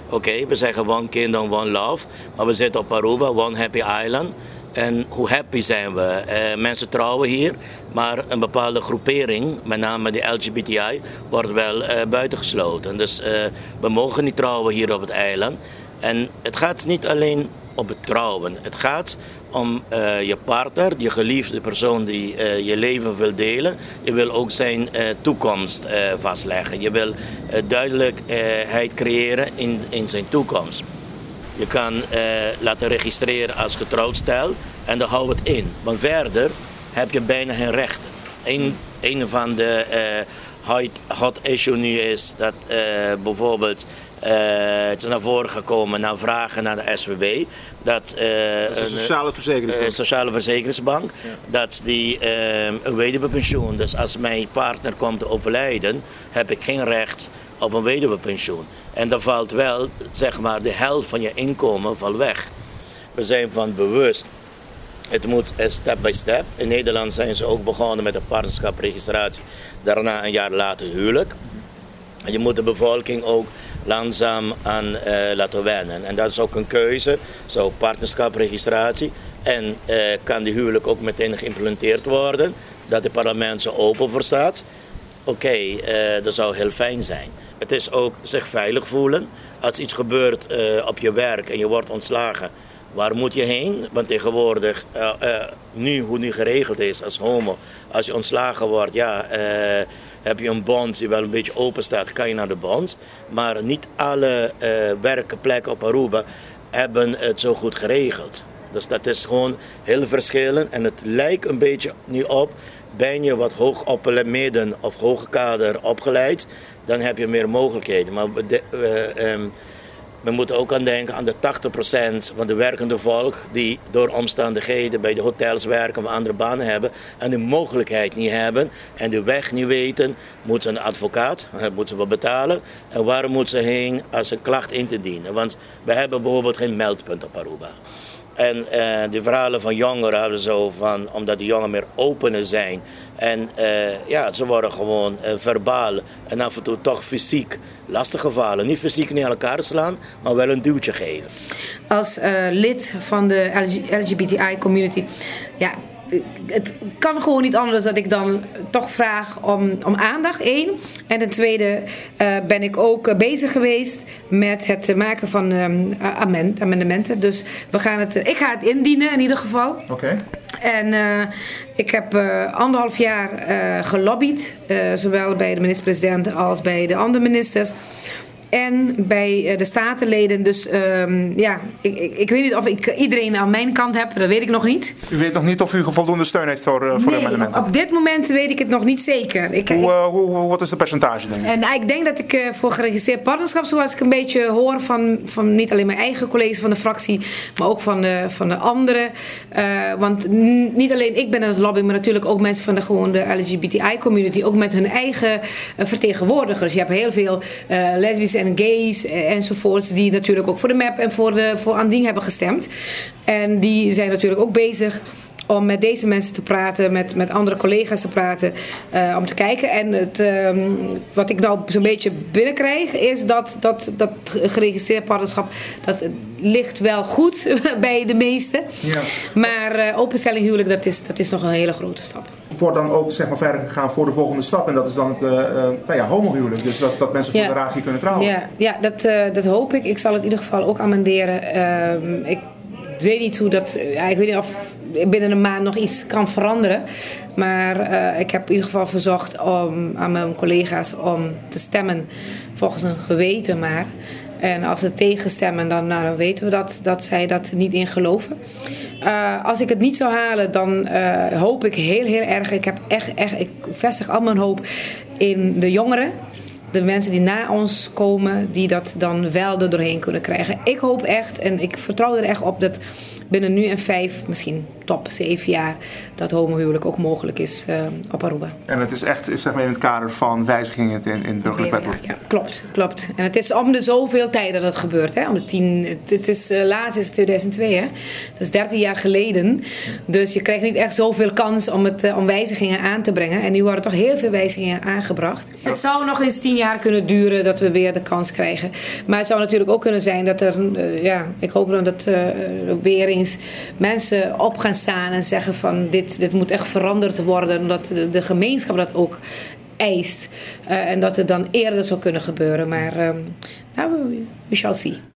Oké, we zeggen One Kingdom, One Love. Maar we zitten op Aruba, One Happy Island. En hoe happy zijn we? Mensen trouwen hier, maar een bepaalde groepering, met name de LGBTI, wordt wel buitengesloten. Dus we mogen niet trouwen hier op het eiland. En het gaat niet alleen om het trouwen. Het gaat om je partner, je geliefde persoon die je leven wil delen. Je wil ook zijn toekomst vastleggen. Je wil duidelijkheid creëren in zijn toekomst. Je kan laten registreren als getrouwd stel en dan hou het in. Want verder heb je bijna geen rechten. Een van de hot issue nu is dat bijvoorbeeld het is naar voren gekomen na vragen naar de SWB. Dat een sociale verzekeringsbank, ja. Dat die een weduwepensioen. Dus als mijn partner komt te overlijden, heb ik geen recht op een weduwepensioen. En dan valt wel, zeg maar, de helft van je inkomen valt weg. We zijn van bewust. Het moet step by step. In Nederland zijn ze ook begonnen met een partnerschapregistratie. Daarna een jaar later huwelijk. En je moet de bevolking ook langzaam aan laten wennen. En dat is ook een keuze. Zo partnerschapregistratie. En kan die huwelijk ook meteen geïmplementeerd worden. Dat het parlement zo open voor staat. Oké, dat zou heel fijn zijn. Het is ook zich veilig voelen. Als iets gebeurt op je werk en je wordt ontslagen, waar moet je heen? Want tegenwoordig, nu hoe nu geregeld is als homo, als je ontslagen wordt, ja, heb je een bond die wel een beetje open staat, kan je naar de bond. Maar niet alle werkplekken op Aruba hebben het zo goed geregeld. Dus dat is gewoon heel verschillend en het lijkt een beetje nu op, ben je wat hoog op het midden of hoge kader opgeleid, dan heb je meer mogelijkheden. Maar we moeten ook aan denken aan de 80% van de werkende volk die door omstandigheden bij de hotels werken of andere banen hebben en de mogelijkheid niet hebben en de weg niet weten, moeten ze een advocaat, moeten we betalen. En waar moeten ze heen als een klacht in te dienen? Want we hebben bijvoorbeeld geen meldpunt op Aruba. En de verhalen van jongeren hebben zo van, omdat de jongeren meer opener zijn. En ja, ze worden gewoon verbaal en af en toe toch fysiek lastiggevallen. Niet fysiek niet aan elkaar slaan, maar wel een duwtje geven. Als lid van de LGBTI community, ja, het kan gewoon niet anders dat ik dan toch vraag om aandacht, 1. En ten tweede ben ik ook bezig geweest met het maken van amendementen. Dus ik ga het indienen in ieder geval. Okay. En ik heb 1,5 jaar gelobbyd, zowel bij de minister-president als bij de andere ministers. En bij de statenleden. Dus ja, ik weet niet of ik iedereen aan mijn kant heb. Dat weet ik nog niet. U weet nog niet of u voldoende steun heeft voor de amendementen? Op dit moment weet ik het nog niet zeker. Wat is de percentage, denk je? Ik denk dat ik voor geregistreerd partnerschap, zoals ik een beetje hoor van niet alleen mijn eigen collega's van de fractie, maar ook van de anderen. Want niet alleen ik ben aan het lobbyen, maar natuurlijk ook mensen van de LGBTI-community. Ook met hun eigen vertegenwoordigers. Je hebt heel veel lesbische en gays enzovoorts, die natuurlijk ook voor de MAP en voor Andien hebben gestemd. En die zijn natuurlijk ook bezig om met deze mensen te praten, met andere collega's te praten, om te kijken. En wat ik nou zo'n beetje binnenkrijg, is dat geregistreerd partnerschap, dat ligt wel goed bij de meesten. Ja. Maar openstelling huwelijk, dat is nog een hele grote stap. Het wordt dan ook, zeg maar, verder gegaan voor de volgende stap. En dat is dan het homohuwelijk. Dus dat mensen voor de raad kunnen trouwen. Ja, dat hoop ik. Ik zal het in ieder geval ook amenderen. Ik weet niet hoe dat. Ik weet niet of binnen een maand nog iets kan veranderen. Maar ik heb in ieder geval verzocht aan mijn collega's om te stemmen volgens een geweten maar. En als ze tegenstemmen, dan weten we dat zij dat niet in geloven. Als ik het niet zou halen, dan hoop ik heel, heel erg. Ik vestig al mijn hoop in de jongeren. De mensen die na ons komen, die dat dan wel er doorheen kunnen krijgen. Ik hoop echt en ik vertrouw er echt op dat binnen nu en 5, misschien top 7 jaar, dat homohuwelijk ook mogelijk is op Aruba. En het is echt zeg maar, in het kader van wijzigingen in het burgerlijk wetboek? Ja, klopt. En het is om de zoveel tijd dat het gebeurt. Hè? Om de 10, het is, laatst is het 2002, hè? Dat is 13 jaar geleden. Dus je krijgt niet echt zoveel kans om wijzigingen aan te brengen. En nu worden toch heel veel wijzigingen aangebracht. Het zou nog eens 10 jaar kunnen duren dat we weer de kans krijgen. Maar het zou natuurlijk ook kunnen zijn dat er, ik hoop dan dat weer eens mensen op gaan staan en zeggen van dit moet echt veranderd worden, omdat de gemeenschap dat ook eist. En dat het dan eerder zou kunnen gebeuren. Maar we shall see.